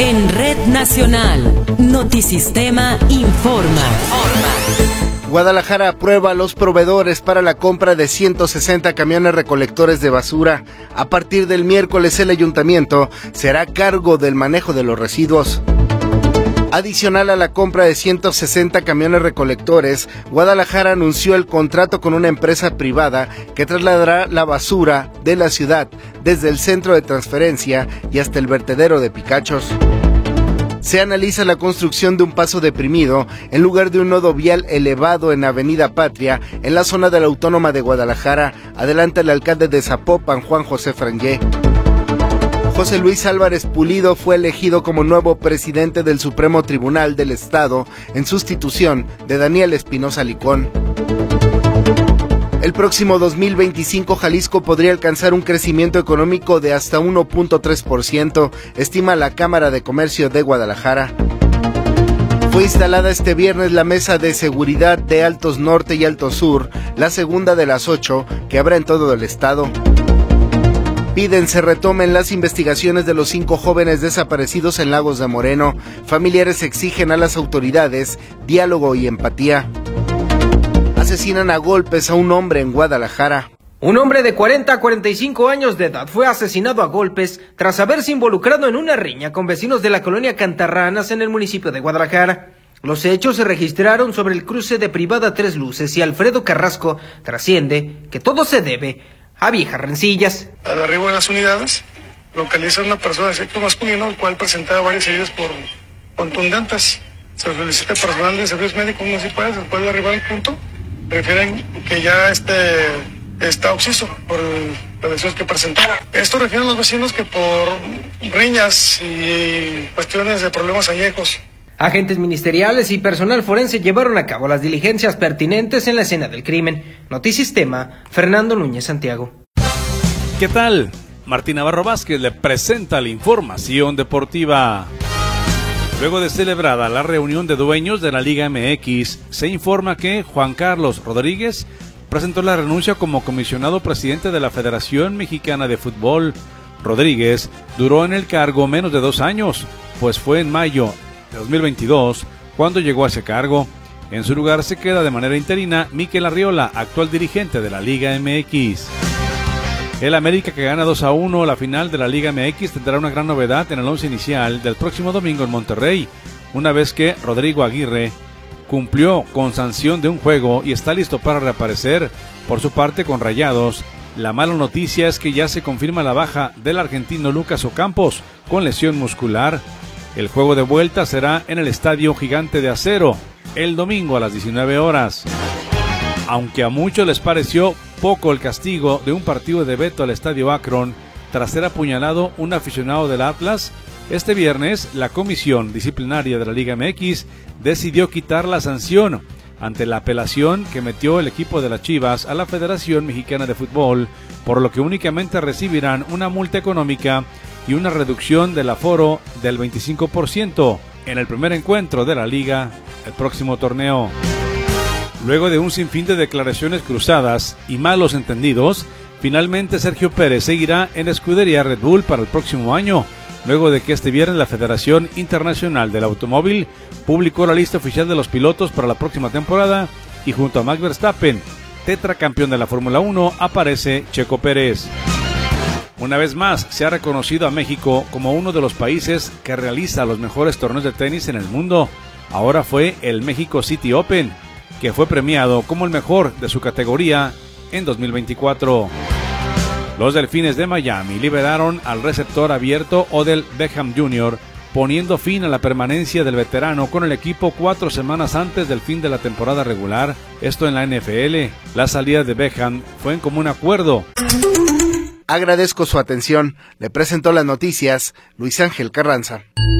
En Red Nacional, Notisistema informa. Guadalajara aprueba a los proveedores para la compra de 160 camiones recolectores de basura. A partir del miércoles, el ayuntamiento será a cargo del manejo de los residuos. Adicional a la compra de 160 camiones recolectores, Guadalajara anunció el contrato con una empresa privada que trasladará la basura de la ciudad desde el centro de transferencia y hasta el vertedero de Picachos. Se analiza la construcción de un paso deprimido en lugar de un nodo vial elevado en Avenida Patria, en la zona de la Autónoma de Guadalajara. Adelanta el alcalde de Zapopan, Juan José Frangé. José Luis Álvarez Pulido fue elegido como nuevo presidente del Supremo Tribunal del Estado en sustitución de Daniel Espinosa Licón. El próximo 2025 Jalisco podría alcanzar un crecimiento económico de hasta 1.3%, estima la Cámara de Comercio de Guadalajara. Fue instalada este viernes la Mesa de Seguridad de Altos Norte y Altos Sur, la segunda de las 8 que habrá en todo el estado. Piden se retomen las investigaciones de los 5 jóvenes desaparecidos en Lagos de Moreno. Familiares exigen a las autoridades diálogo y empatía. Asesinan a golpes a un hombre en Guadalajara. Un hombre de 40 a 45 años de edad fue asesinado a golpes tras haberse involucrado en una riña con vecinos de la colonia Cantarranas en el municipio de Guadalajara. Los hechos se registraron sobre el cruce de Privada Tres Luces y Alfredo Carrasco. Trasciende que todo se debe a viejas rencillas. Al arribo de las unidades, localiza a una persona de sexo masculino, el cual presentaba varias heridas por contundentes. Se solicita personal de servicios médicos municipales, después de arribar al punto, refieren que ya está occiso por las lesiones que presentaba. Esto refieren a los vecinos que por riñas y cuestiones de problemas añejos. Agentes ministeriales y personal forense llevaron a cabo las diligencias pertinentes en la escena del crimen. Notisistema, Fernando Núñez Santiago. ¿Qué tal? Martín Navarro Vázquez le presenta la información deportiva. Luego de celebrada la reunión de dueños de la Liga MX, se informa que Juan Carlos Rodríguez presentó la renuncia como comisionado presidente de la Federación Mexicana de Fútbol. Rodríguez duró en el cargo menos de 2 años, pues fue en mayo de 2022 cuando llegó a ese cargo. En su lugar se queda de manera interina Mikel Arriola, actual dirigente de la Liga MX. El América, que gana 2-1 la final de la Liga MX, tendrá una gran novedad en el once inicial del próximo domingo en Monterrey, una vez que Rodrigo Aguirre cumplió con sanción de un juego y está listo para reaparecer. Por su parte, con Rayados, la mala noticia es que ya se confirma la baja del argentino Lucas Ocampos con lesión muscular. El juego de vuelta será en el Estadio Gigante de Acero, el domingo a las 19 horas. Aunque a muchos les pareció poco el castigo de un partido de veto al Estadio Akron tras ser apuñalado un aficionado del Atlas, este viernes la Comisión Disciplinaria de la Liga MX decidió quitar la sanción ante la apelación que metió el equipo de las Chivas a la Federación Mexicana de Fútbol, por lo que únicamente recibirán una multa económica y una reducción del aforo del 25% en el primer encuentro de la liga el próximo torneo. Luego de un sinfín de declaraciones cruzadas y malos entendidos, finalmente Sergio Pérez seguirá en escudería Red Bull para el próximo año, luego de que este viernes la Federación Internacional del Automóvil publicó la lista oficial de los pilotos para la próxima temporada y junto a Max Verstappen, tetracampeón de la Fórmula 1, aparece Checo Pérez. Una vez más, se ha reconocido a México como uno de los países que realiza los mejores torneos de tenis en el mundo. Ahora fue el México City Open, que fue premiado como el mejor de su categoría en 2024. Los Delfines de Miami liberaron al receptor abierto Odell Beckham Jr., poniendo fin a la permanencia del veterano con el equipo 4 semanas antes del fin de la temporada regular. Esto en la NFL. La salida de Beckham fue en común acuerdo. Agradezco su atención. Le presentó las noticias Luis Ángel Carranza.